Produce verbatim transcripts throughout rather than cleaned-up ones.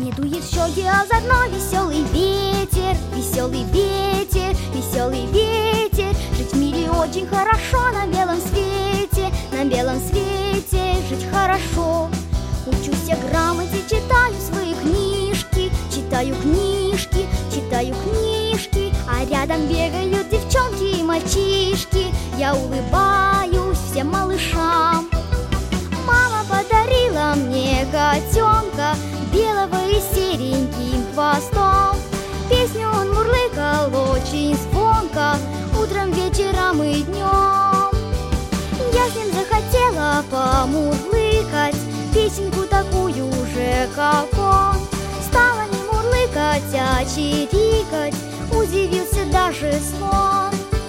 Не дует в щеки, а заодно веселый ветер, веселый ветер, веселый ветер. Жить в мире очень хорошо на белом свете, на белом свете жить хорошо. Учусь я грамоте, читаю свои книжки, читаю книжки, читаю книжки. А рядом бегают девчонки и мальчишки. Я улыбаюсь всем малышам. Мама подарила мне котенка, белого и сереньким хвостом. Песню он мурлыкал очень звонко, утром, вечером и днем. Я с ним захотела помурлыкать песенку такую же, как он. Стала не мурлыкать, а чирикать, удивился даже слон.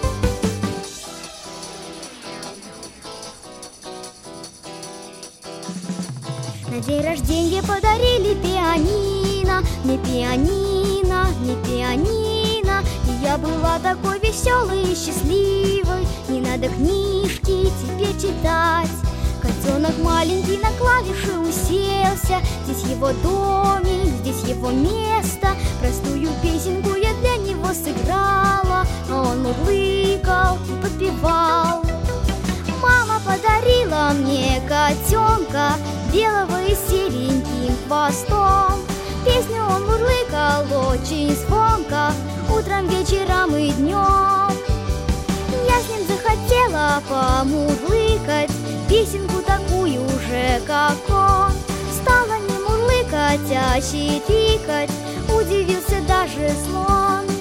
На день рождения подарили пианино, мне пианино, мне пианино. И я была такой веселой и счастливой. Не надо книжки теперь читать. Котенок маленький на клавиши уселся. Здесь его домик, здесь его место. Простую песенку я для него сыграла, а он мурлыкал и подпевал. Мама подарила мне котенка, белого и сереньким хвостом. Песню он мурлыкал очень звонко, утром, вечером и днем. Я с ним захотела помурлыкать песенку такую же, как он. Стала не мурлыкать, а чирикать, удивился даже слон.